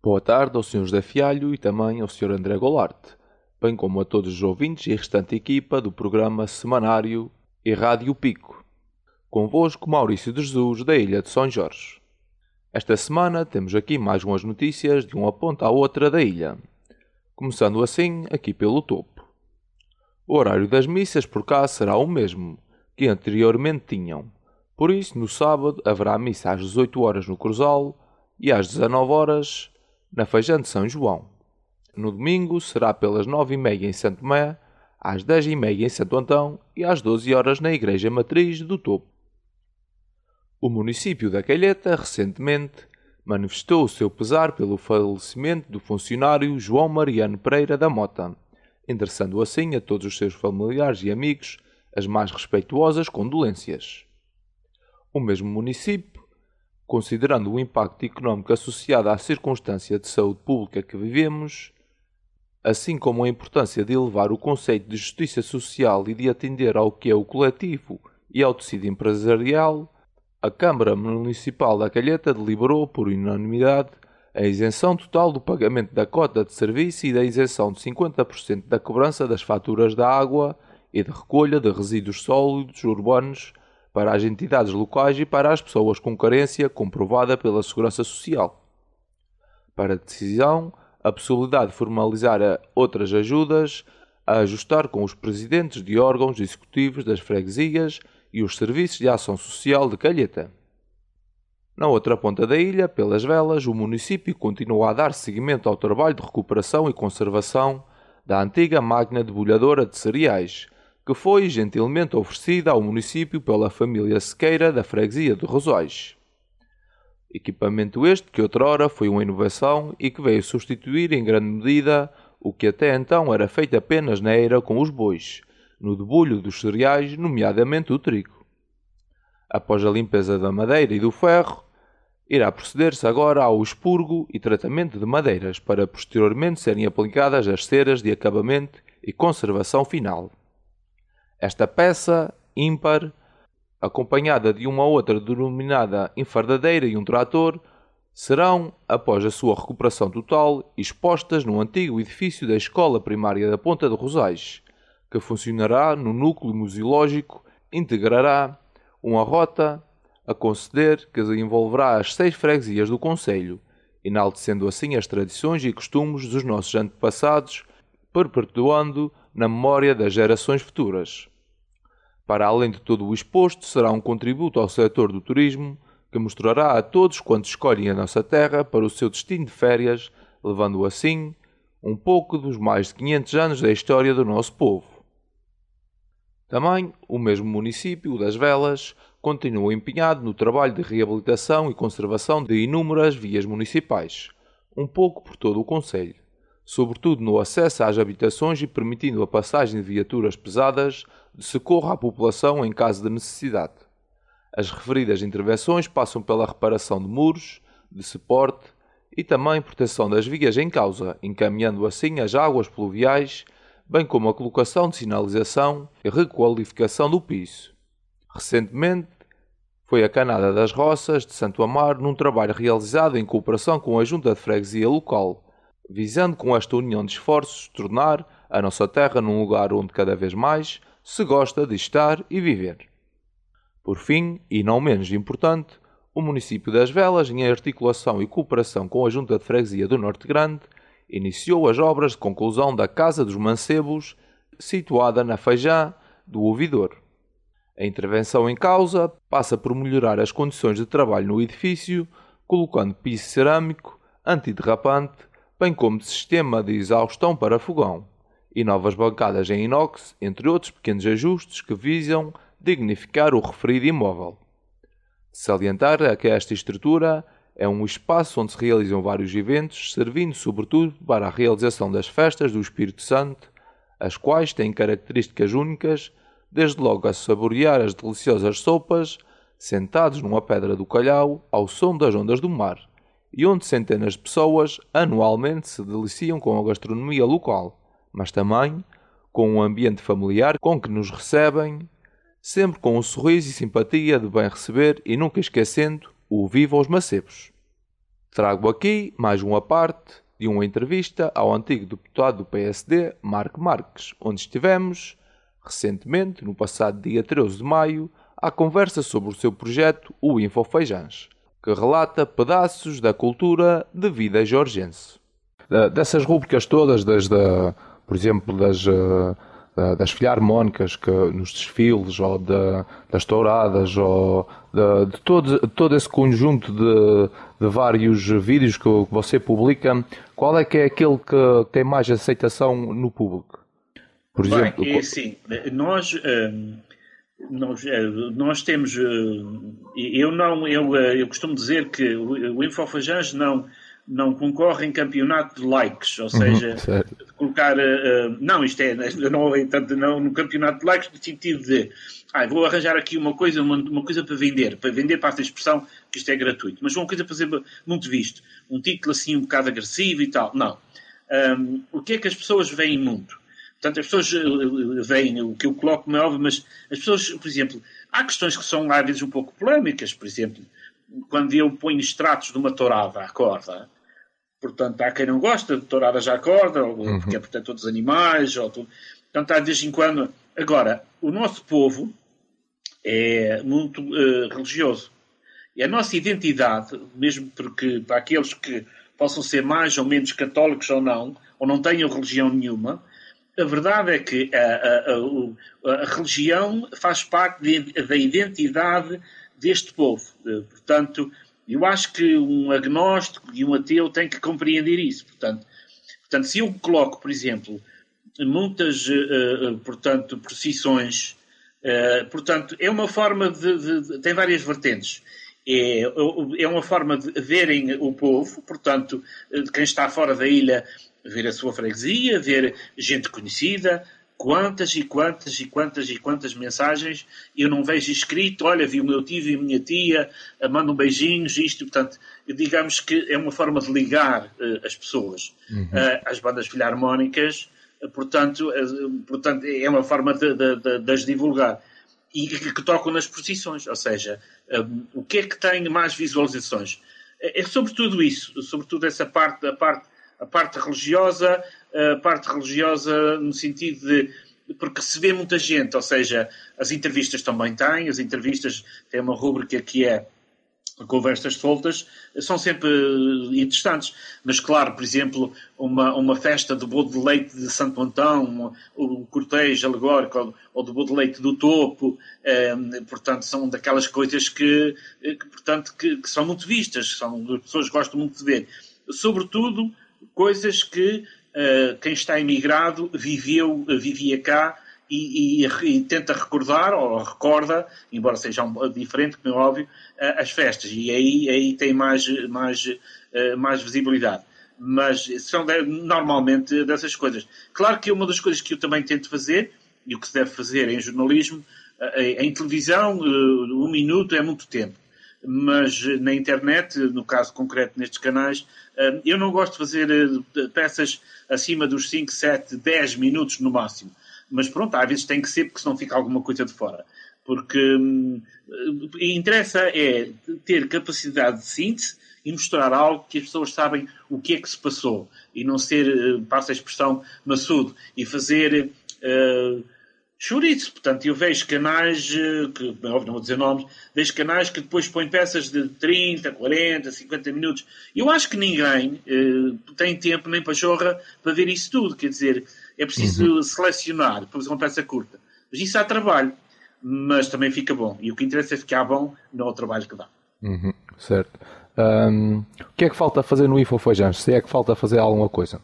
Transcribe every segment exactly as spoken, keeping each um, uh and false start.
Boa tarde ao senhor José Fialho e também ao senhor André Golarte, bem como a todos os ouvintes e a restante equipa do programa Semanário e Rádio Pico. Convosco Maurício de Jesus, da Ilha de São Jorge. Esta semana temos aqui mais umas notícias de uma ponta à outra da ilha. Começando assim, aqui pelo topo. O horário das missas por cá será o mesmo que anteriormente tinham. Por isso, no sábado haverá missa às dezoito horas no Cruzal e às dezanove horas na Feijão de São João. No domingo será pelas nove e meia em Santo Tomé, às dez e meia em Santo Antão e às doze horas na Igreja Matriz do Topo. O município da Calheta recentemente manifestou o seu pesar pelo falecimento do funcionário João Mariano Pereira da Mota, endereçando assim a todos os seus familiares e amigos as mais respeituosas condolências. O mesmo município, considerando o impacto económico associado à circunstância de saúde pública que vivemos, assim como a importância de elevar o conceito de justiça social e de atender ao que é o coletivo e ao tecido empresarial, a Câmara Municipal da Calheta deliberou por unanimidade a isenção total do pagamento da cota de serviço e da isenção de cinquenta por cento da cobrança das faturas da água e de recolha de resíduos sólidos urbanos para as entidades locais e para as pessoas com carência comprovada pela Segurança Social. Para a decisão, a possibilidade de formalizar outras ajudas a ajustar com os presidentes de órgãos executivos das freguesias e os serviços de ação social de Calheta. Na outra ponta da ilha, pelas velas, o município continua a dar seguimento ao trabalho de recuperação e conservação da antiga máquina debulhadora de cereais, que foi gentilmente oferecida ao município pela família Sequeira da freguesia de Rosóis. Equipamento este que outrora foi uma inovação e que veio substituir em grande medida o que até então era feito apenas na era com os bois, no debulho dos cereais, nomeadamente o trigo. Após a limpeza da madeira e do ferro, irá proceder-se agora ao expurgo e tratamento de madeiras para posteriormente serem aplicadas as ceras de acabamento e conservação final. Esta peça, ímpar, acompanhada de uma outra denominada enfardadeira e um trator, serão, após a sua recuperação total, expostas no antigo edifício da Escola Primária da Ponta de Rosais, que funcionará no núcleo museológico, integrará uma rota a conceder que envolverá as seis freguesias do concelho, enaltecendo assim as tradições e costumes dos nossos antepassados, perpetuando na memória das gerações futuras. Para além de todo o exposto, será um contributo ao setor do turismo, que mostrará a todos quantos escolhem a nossa terra para o seu destino de férias, levando assim um pouco dos mais de quinhentos anos da história do nosso povo. Também, o mesmo município das Velas continua empenhado no trabalho de reabilitação e conservação de inúmeras vias municipais, um pouco por todo o concelho, sobretudo no acesso às habitações e permitindo a passagem de viaturas pesadas de socorro à população em caso de necessidade. As referidas intervenções passam pela reparação de muros, de suporte e também proteção das vias em causa, encaminhando assim as águas pluviais, bem como a colocação de sinalização e requalificação do piso. Recentemente, foi a Canada das Roças de Santo Amaro num trabalho realizado em cooperação com a Junta de Freguesia local, visando com esta união de esforços tornar a nossa terra num lugar onde cada vez mais se gosta de estar e viver. Por fim, e não menos importante, o município das Velas, em articulação e cooperação com a Junta de Freguesia do Norte Grande, iniciou as obras de conclusão da Casa dos Mancebos, situada na Feijão do Ouvidor. A intervenção em causa passa por melhorar as condições de trabalho no edifício, colocando piso cerâmico, antiderrapante, bem como de sistema de exaustão para fogão, e novas bancadas em inox, entre outros pequenos ajustes que visam dignificar o referido imóvel. De salientar é que esta estrutura é um espaço onde se realizam vários eventos, servindo sobretudo para a realização das festas do Espírito Santo, as quais têm características únicas, desde logo a saborear as deliciosas sopas, sentados numa pedra do Calhau, ao som das ondas do mar, e onde centenas de pessoas anualmente se deliciam com a gastronomia local, mas também com um ambiente familiar com que nos recebem, sempre com um sorriso e simpatia de bem receber e nunca esquecendo o viva aos macebos. Trago aqui mais uma parte de uma entrevista ao antigo deputado do P S D, Marco Marques, onde estivemos, recentemente, no passado dia treze de maio, à conversa sobre o seu projeto, o Infofeijãs, que relata pedaços da cultura de vida georgiense. Dessas rúbricas todas, desde, por exemplo, das, das filharmónicas que, nos desfiles, ou de, das touradas, ou de, de todo, todo esse conjunto de, de vários vídeos que você publica, qual é que é aquele que tem mais aceitação no público? Por exemplo, Bem, é assim, nós... Hum... Nós, nós temos, eu não, eu, eu costumo dizer que o Infofeijãs não, não concorre em campeonato de likes, ou seja, uhum, colocar, não, isto é, não, tanto não no campeonato de likes no sentido de, ah, vou arranjar aqui uma coisa, uma, uma coisa para vender, para vender para a expressão que isto é gratuito, mas uma coisa para ser muito visto, um título assim um bocado agressivo e tal, não. Um, o que é que as pessoas veem muito? Portanto, as pessoas veem o que eu coloco, não é óbvio, mas as pessoas, por exemplo, há questões que são às vezes um pouco polémicas, por exemplo, quando eu ponho extratos de uma tourada à corda, portanto, há quem não gosta de touradas à corda, ou uhum, porque é protetor dos animais, ou tudo. Portanto, há de vez em quando... Agora, o nosso povo é muito uh, religioso. E a nossa identidade, mesmo porque para aqueles que possam ser mais ou menos católicos ou não, ou não tenham religião nenhuma, a verdade é que a, a, a, a religião faz parte de, da identidade deste povo. Portanto, eu acho que um agnóstico e um ateu têm que compreender isso. Portanto, portanto se eu coloco, por exemplo, muitas uh, portanto, procissões, uh, portanto, é uma forma de, de, de... tem várias vertentes. É, é uma forma de verem o povo, portanto, de quem está fora da ilha, ver a sua freguesia, ver gente conhecida, quantas e quantas e quantas e quantas mensagens eu não vejo escrito, olha, vi o meu tio, vi a minha tia, mandam beijinhos, isto, portanto, digamos que é uma forma de ligar uh, as pessoas uhum, uh, às bandas filharmónicas, uh, portanto, uh, portanto, é uma forma de, de, de, de as divulgar. E que, que tocam nas procissões, ou seja, um, o que é que tem mais visualizações? É, é sobretudo isso, sobretudo essa parte, a parte, a parte religiosa, a parte religiosa no sentido de, porque se vê muita gente, ou seja, as entrevistas também têm, as entrevistas têm uma rúbrica que é conversas soltas, são sempre interessantes. Mas, claro, por exemplo, uma, uma festa de bolo de leite de Santo Antão, um, um cortejo alegórico, ou, ou de bolo de leite do Topo, eh, portanto, são daquelas coisas que, que portanto, que, que são muito vistas, são, as pessoas gostam muito de ver. Sobretudo, coisas que eh, quem está emigrado viveu, vivia cá, E, e, e tenta recordar, ou recorda, embora seja um, diferente, como é óbvio, uh, as festas. E aí, aí tem mais, mais, uh, mais visibilidade. Mas são de, normalmente dessas coisas. Claro que uma das coisas que eu também tento fazer, e o que se deve fazer em jornalismo, uh, em televisão, uh, um minuto é muito tempo. Mas na internet, no caso concreto nestes canais, uh, eu não gosto de fazer uh, peças acima dos cinco, sete, dez minutos no máximo. Mas pronto, às vezes tem que ser, porque senão fica alguma coisa de fora. Porque hum, interessa é ter capacidade de síntese e mostrar algo que as pessoas sabem o que é que se passou. E não ser, passa a expressão, maçudo. E fazer uh, chouriço. Portanto, eu vejo canais, que, óbvio, não vou dizer nomes, vejo canais que depois põem peças de trinta, quarenta, cinquenta minutos. Eu acho que ninguém uh, tem tempo nem pachorra para ver isso tudo. Quer dizer... É preciso uhum, selecionar para fazer uma peça curta. Mas isso há trabalho, mas também fica bom. E o que interessa é ficar bom, não é o trabalho que dá. Uhum, certo. Um, o que é que falta fazer no Infofeijãs? Se é que falta fazer alguma coisa?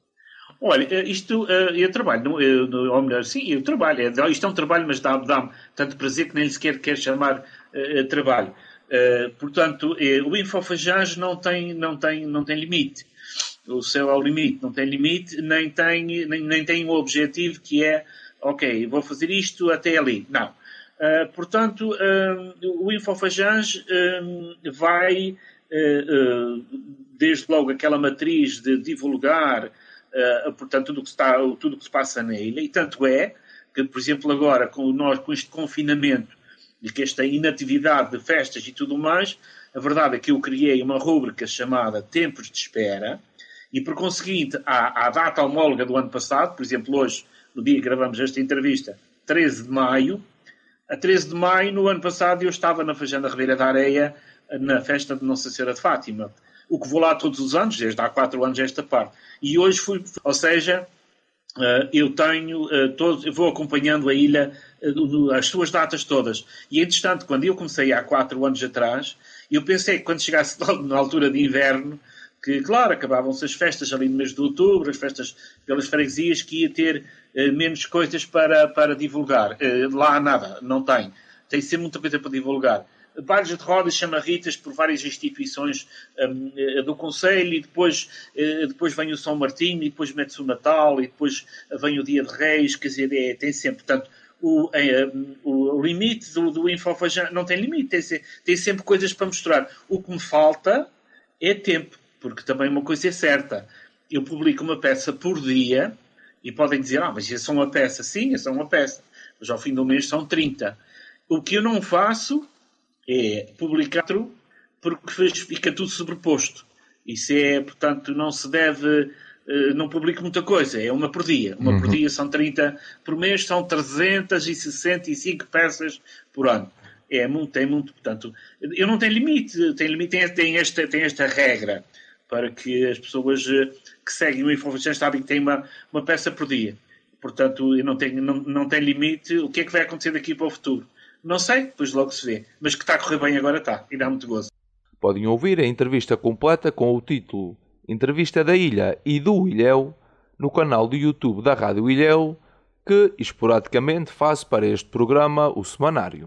Olha, isto, eu trabalho, ou melhor, sim, eu trabalho. Isto é um trabalho, mas dá-me dá tanto prazer que nem sequer quero chamar uh, trabalho. Uh, portanto, uh, o Infofeijãs não tem, não tem, não tem limite. O céu é o limite, não tem limite, nem tem, nem, nem tem um objetivo que é, ok, vou fazer isto até ali. Não. Uh, portanto, uh, o Infofeijãs uh, vai, uh, uh, desde logo aquela matriz de divulgar, uh, portanto, tudo o que está, tudo o que se passa na ilha, e tanto é que, por exemplo, agora, com, nós, com este confinamento e que esta inatividade de festas e tudo mais, A verdade é que eu criei uma rúbrica chamada Tempos de Espera e, por conseguinte, à, à data homóloga do ano passado, por exemplo, hoje, no dia que gravamos esta entrevista, treze de maio, a treze de maio, no ano passado, eu estava na Fazenda Ribeira da Areia, na festa de Nossa Senhora de Fátima. O que vou lá todos os anos, desde há quatro anos esta parte. E hoje fui, ou seja, eu tenho, todos, eu vou acompanhando a ilha, as suas datas todas. E, entretanto, quando eu comecei há quatro anos atrás, eu pensei que quando chegasse na altura de inverno, que, claro, acabavam-se as festas ali no mês de outubro, as festas pelas freguesias, que ia ter uh, menos coisas para, para divulgar. Uh, lá nada, não tem. Tem sempre muita coisa para divulgar. Bailes de rodas chamarritas por várias instituições um, uh, do Conselho, e depois, uh, depois vem o São Martinho, e depois mete-se o Natal, e depois vem o Dia de Reis, quer dizer, é, tem sempre, portanto, o, é, o limite do, do Infofajã não tem limite, tem, tem sempre coisas para mostrar. O que me falta é tempo. Porque também uma coisa é certa. Eu publico uma peça por dia e podem dizer, ah, mas é só uma peça. Sim, é só uma peça. Mas ao fim do mês são trinta. O que eu não faço é publicar porque fica tudo sobreposto. Isso é, portanto, não se deve... Não publico muita coisa. É uma por dia. Uma uhum. por dia são trinta. Por mês são trezentas e sessenta e cinco peças por ano. É muito, tem muito. Portanto, eu não tenho limite. Tem limite, tem, tem, esta, tem esta regra. Para que as pessoas que seguem o Infofajã sabem que tem uma, uma peça por dia. Portanto, não tem, não, não tem limite. O que é que vai acontecer daqui para o futuro? Não sei, depois logo se vê. Mas que está a correr bem agora está. E dá muito gozo. Podem ouvir a entrevista completa com o título Entrevista da Ilha e do Ilhéu no canal do YouTube da Rádio Ilhéu, que esporadicamente faço para este programa, o Semanário.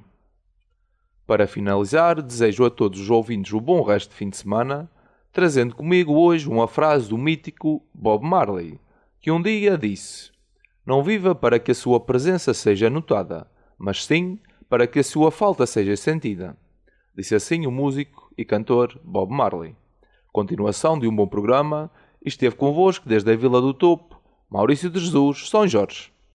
Para finalizar, desejo a todos os ouvintes um bom resto de fim de semana, trazendo comigo hoje uma frase do mítico Bob Marley, que um dia disse: "Não viva para que a sua presença seja notada, mas sim para que a sua falta seja sentida." Disse assim o músico e cantor Bob Marley. Continuação de um bom programa, e esteve convosco desde a Vila do Topo, Maurício de Jesus, São Jorge.